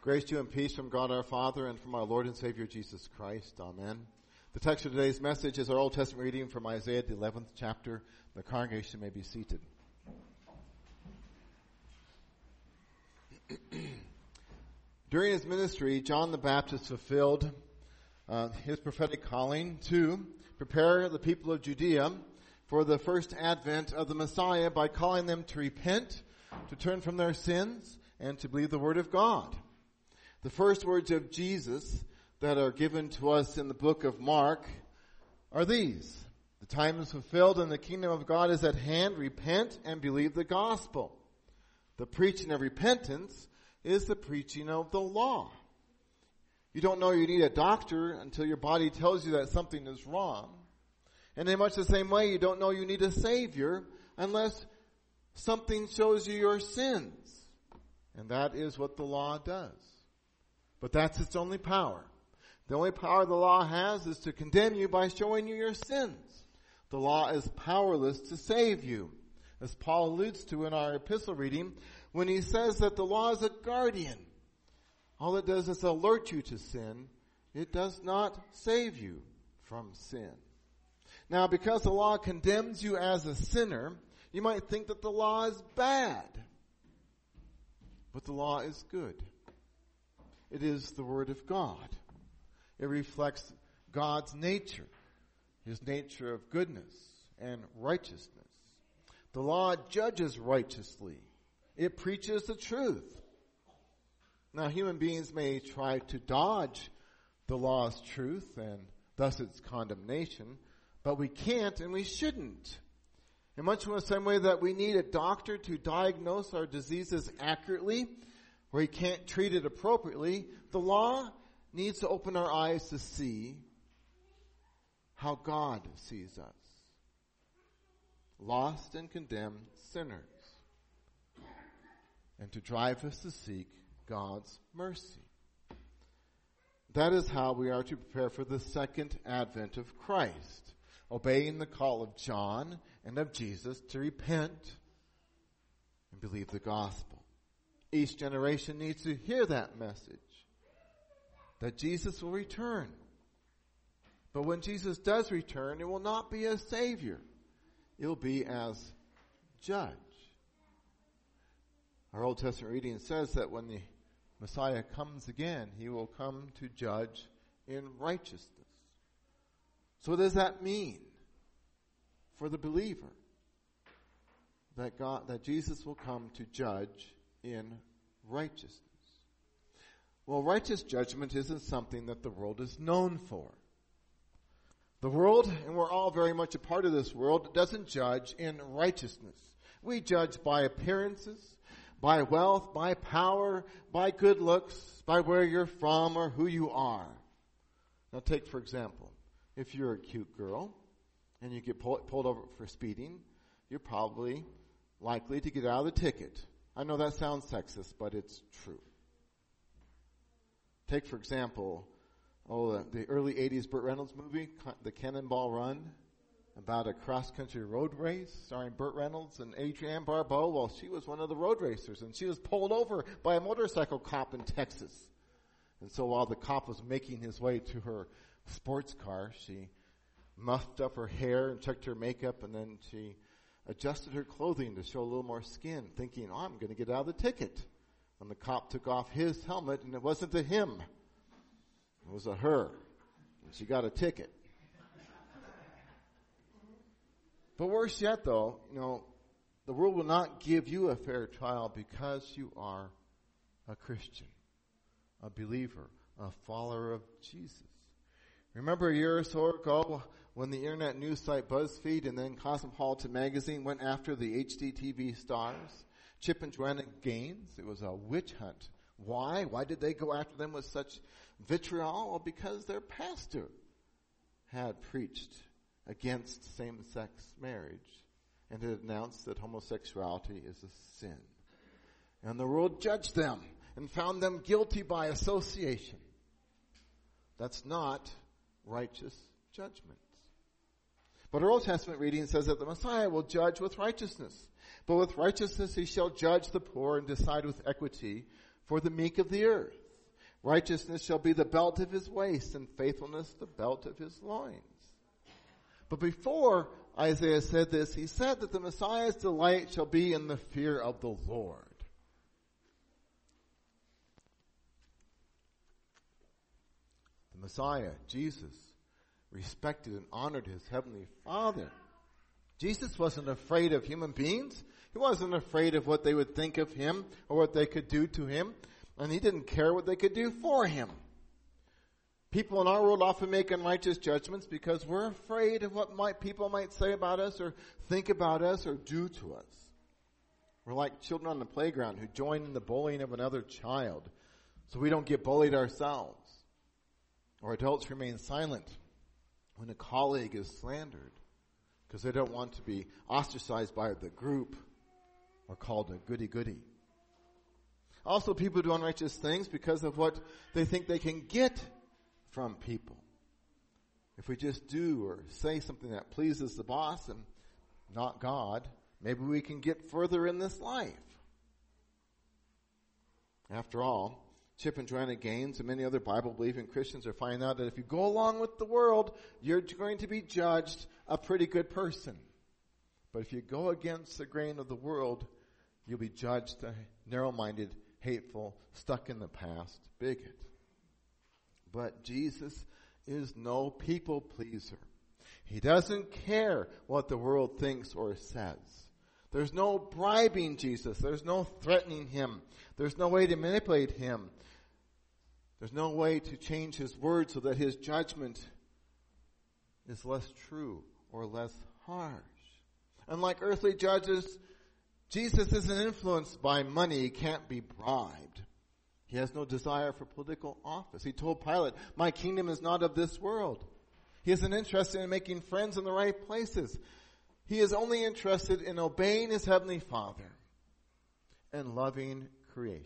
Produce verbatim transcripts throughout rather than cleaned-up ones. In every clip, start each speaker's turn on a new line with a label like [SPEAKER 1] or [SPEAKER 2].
[SPEAKER 1] Grace to you and peace from God our Father and from our Lord and Savior Jesus Christ. Amen. The text of today's message is our Old Testament reading from Isaiah, the eleventh chapter. The congregation may be seated. During his ministry, John the Baptist fulfilled uh, his prophetic calling to prepare the people of Judea for the first advent of the Messiah by calling them to repent, to turn from their sins, and to believe the word of God. The first words of Jesus that are given to us in the book of Mark are these. The time is fulfilled and the kingdom of God is at hand. Repent and believe the gospel. The preaching of repentance is the preaching of the law. You don't know you need a doctor until your body tells you that something is wrong. And in much the same way, you don't know you need a Savior unless something shows you your sins. And that is what the law does. But that's its only power. The only power the law has is to condemn you by showing you your sins. The law is powerless to save you, as Paul alludes to in our epistle reading when he says that the law is a guardian. All it does is alert you to sin. It does not save you from sin. Now, because the law condemns you as a sinner, you might think that the law is bad. But the law is good. It is the Word of God. It reflects God's nature, His nature of goodness and righteousness. The law judges righteously. It preaches the truth. Now, human beings may try to dodge the law's truth and thus its condemnation, but we can't and we shouldn't. In much the same way that we need a doctor to diagnose our diseases accurately, where he can't treat it appropriately, the law needs to open our eyes to see how God sees us. Lost and condemned sinners. And to drive us to seek God's mercy. That is how we are to prepare for the second advent of Christ, obeying the call of John and of Jesus to repent and believe the gospel. Each generation needs to hear that message, that Jesus will return. But when Jesus does return, it will not be as Savior. It will be as Judge. Our Old Testament reading says that when the Messiah comes again, He will come to judge in righteousness. So what does that mean for the believer? That God, that Jesus will come to judge in righteousness. Well, righteous judgment isn't something that the world is known for. The world, and we're all very much a part of this world, doesn't judge in righteousness. We judge by appearances, by wealth, by power, by good looks, by where you're from or who you are. Now take, for example, if you're a cute girl and you get pull, pulled over for speeding, you're probably likely to get out of the ticket. I know that sounds sexist, but it's true. Take, for example, oh, the, the early eighties Burt Reynolds movie, The Cannonball Run, about a cross-country road race starring Burt Reynolds and Adrienne Barbeau. Well, she was one of the road racers, and she was pulled over by a motorcycle cop in Texas. And so while the cop was making his way to her sports car, she muffed up her hair and checked her makeup, and then she adjusted her clothing to show a little more skin, thinking, oh, I'm going to get out of the ticket. And the cop took off his helmet, and it wasn't a him. It was a her. And she got a ticket. But worse yet, though, you know, the world will not give you a fair trial because you are a Christian, a believer, a follower of Jesus. Remember a year or so ago when the internet news site BuzzFeed and then Cosmopolitan magazine went after the H D T V stars, Chip and Joanna Gaines? It was a witch hunt. Why? Why did they go after them with such vitriol? Well, because their pastor had preached against same-sex marriage and had announced that homosexuality is a sin. And the world judged them and found them guilty by association. That's not righteous judgment. But our Old Testament reading says that the Messiah will judge with righteousness. But with righteousness he shall judge the poor and decide with equity for the meek of the earth. Righteousness shall be the belt of his waist, and faithfulness the belt of his loins. But before Isaiah said this, he said that the Messiah's delight shall be in the fear of the Lord. The Messiah, Jesus, respected and honored his heavenly Father. Jesus wasn't afraid of human beings. He wasn't afraid of what they would think of him or what they could do to him. And he didn't care what they could do for him. People in our world often make unrighteous judgments because we're afraid of what might, people might say about us or think about us or do to us. We're like children on the playground who join in the bullying of another child so we don't get bullied ourselves. Or adults remain silent when a colleague is slandered because they don't want to be ostracized by the group or called a goody-goody. Also, people do unrighteous things because of what they think they can get from people. If we just do or say something that pleases the boss and not God, maybe we can get further in this life. After all, Chip and Joanna Gaines and many other Bible-believing Christians are finding out that if you go along with the world, you're going to be judged a pretty good person. But if you go against the grain of the world, you'll be judged a narrow-minded, hateful, stuck in the past bigot. But Jesus is no people pleaser. He doesn't care what the world thinks or says. There's no bribing Jesus. There's no threatening him. There's no way to manipulate him. There's no way to change his words so that his judgment is less true or less harsh. Unlike earthly judges, Jesus isn't influenced by money. He can't be bribed. He has no desire for political office. He told Pilate, "My kingdom is not of this world." He isn't interested in making friends in the right places. He is only interested in obeying his heavenly Father and loving creation.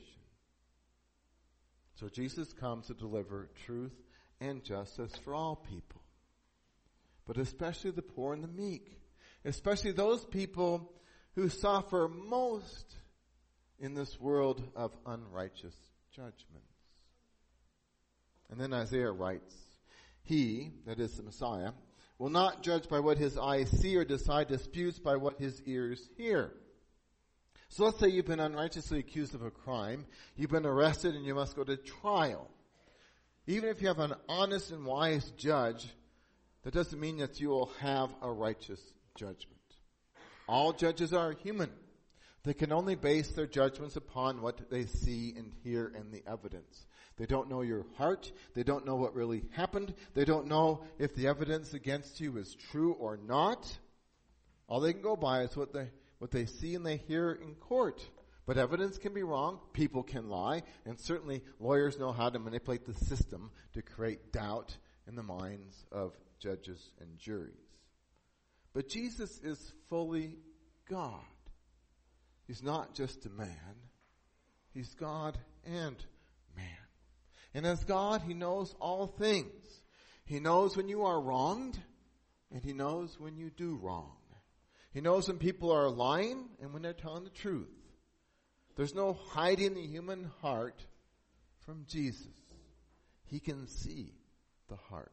[SPEAKER 1] So Jesus comes to deliver truth and justice for all people, but especially the poor and the meek, especially those people who suffer most in this world of unrighteous judgments. And then Isaiah writes, "He," that is the Messiah, "will not judge by what his eyes see or decide disputes by what his ears hear." So let's say you've been unrighteously accused of a crime. You've been arrested and you must go to trial. Even if you have an honest and wise judge, that doesn't mean that you will have a righteous judgment. All judges are human. They can only base their judgments upon what they see and hear in the evidence. They don't know your heart. They don't know what really happened. They don't know if the evidence against you is true or not. All they can go by is what they what they see and they hear in court. But evidence can be wrong. People can lie. And certainly lawyers know how to manipulate the system to create doubt in the minds of judges and juries. But Jesus is fully God. He's not just a man. He's God and man. And as God, he knows all things. He knows when you are wronged, and he knows when you do wrong. He knows when people are lying and when they're telling the truth. There's no hiding the human heart from Jesus. He can see the heart.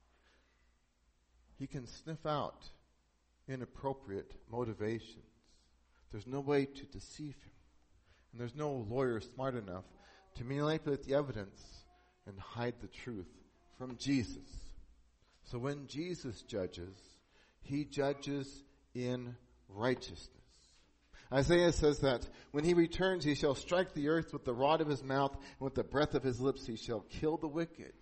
[SPEAKER 1] He can sniff out inappropriate motivations. There's no way to deceive him. And there's no lawyer smart enough to manipulate the evidence and hide the truth from Jesus. So when Jesus judges, he judges in righteousness. Isaiah says that when he returns, he shall strike the earth with the rod of his mouth, and with the breath of his lips he shall kill the wicked.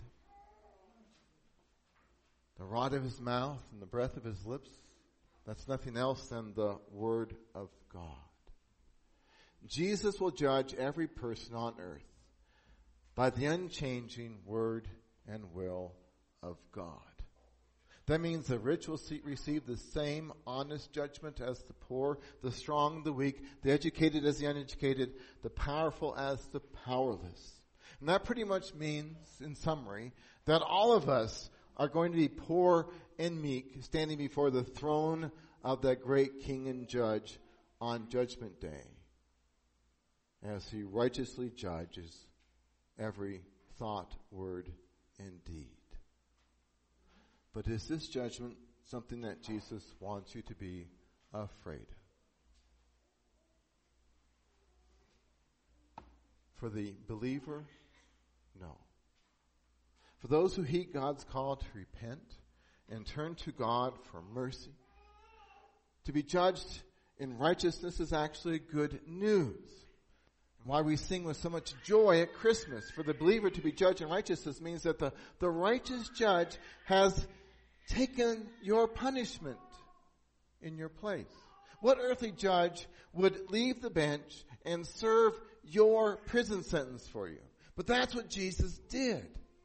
[SPEAKER 1] The rod of his mouth and the breath of his lips, that's nothing else than the word of God. Jesus will judge every person on earth by the unchanging word and will of God. That means the rich will see, receive the same honest judgment as the poor, the strong, the weak, the educated as the uneducated, the powerful as the powerless. And that pretty much means, in summary, that all of us are going to be poor and meek, standing before the throne of that great King and Judge on Judgment Day, as he righteously judges every thought, word, and deed. But is this judgment something that Jesus wants you to be afraid of? For the believer, no. For those who heed God's call to repent and turn to God for mercy, to be judged in righteousness is actually good news. Why we sing with so much joy at Christmas. For the believer to be judged in righteousness means that the, the righteous judge has taken your punishment in your place. What earthly judge would leave the bench and serve your prison sentence for you? But that's what Jesus did.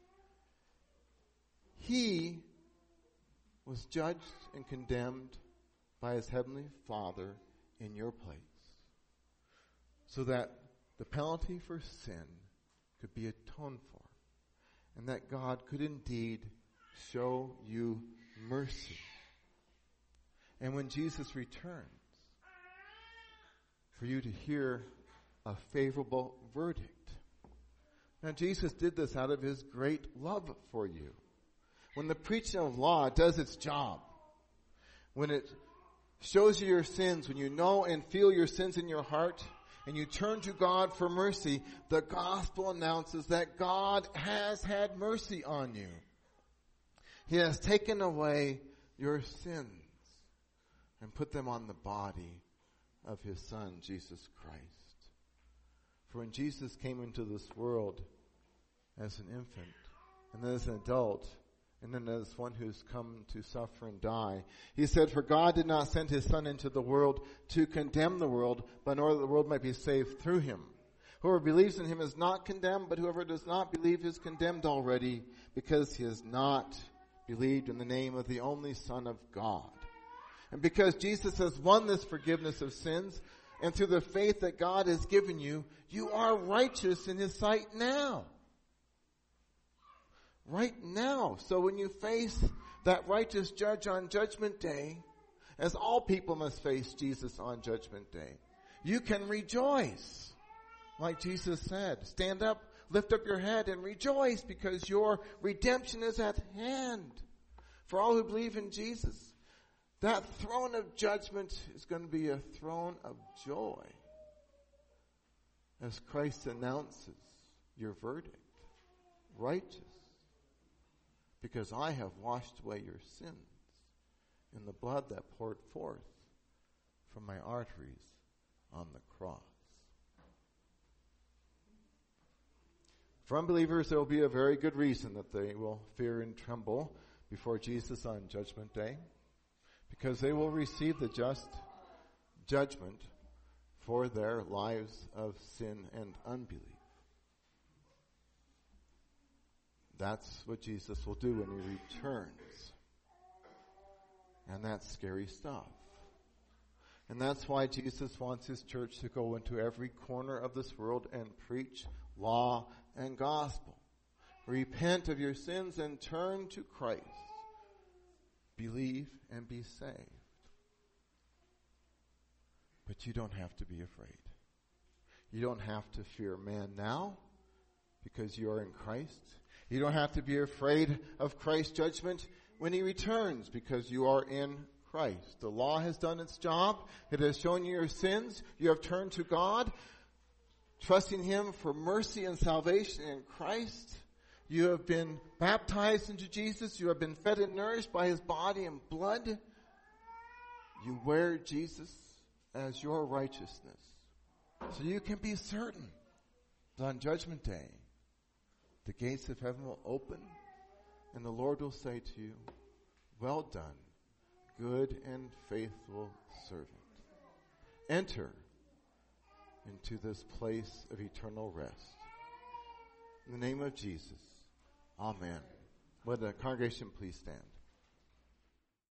[SPEAKER 1] He was judged and condemned by his heavenly Father in your place, so that the penalty for sin could be atoned for, and that God could indeed show you mercy. And when Jesus returns, for you to hear a favorable verdict. Now, Jesus did this out of his great love for you. When the preaching of law does its job, when it shows you your sins, when you know and feel your sins in your heart, and you turn to God for mercy, the gospel announces that God has had mercy on you. He has taken away your sins and put them on the body of his Son, Jesus Christ. For when Jesus came into this world as an infant, and then as an adult, and then as one who's come to suffer and die, he said, for God did not send his Son into the world to condemn the world, but in order that the world might be saved through him. Whoever believes in him is not condemned, but whoever does not believe is condemned already, because he has not believed in the name of the only Son of God. And because Jesus has won this forgiveness of sins, and through the faith that God has given you, you are righteous in his sight now. Right now. So when you face that righteous judge on Judgment Day, as all people must face Jesus on Judgment Day, you can rejoice. Like Jesus said, stand up, lift up your head and rejoice, because your redemption is at hand. For all who believe in Jesus, that throne of judgment is going to be a throne of joy as Christ announces your verdict. Righteous, because I have washed away your sins in the blood that poured forth from my arteries on the cross. For unbelievers, there will be a very good reason that they will fear and tremble before Jesus on Judgment Day, because they will receive the just judgment for their lives of sin and unbelief. That's what Jesus will do when he returns. And that's scary stuff. And that's why Jesus wants his church to go into every corner of this world and preach law and gospel. Repent of your sins and turn to Christ. Believe and be saved. But you don't have to be afraid. You don't have to fear man now, because you are in Christ. You don't have to be afraid of Christ's judgment when he returns, because you are in Christ. The law has done its job. It has shown you your sins. You have turned to God, trusting him for mercy and salvation in Christ. You have been baptized into Jesus. You have been fed and nourished by his body and blood. You wear Jesus as your righteousness. So you can be certain that on Judgment Day, the gates of heaven will open, and the Lord will say to you, well done, good and faithful servant. Enter into this place of eternal rest. In the name of Jesus, amen. Would the congregation please stand?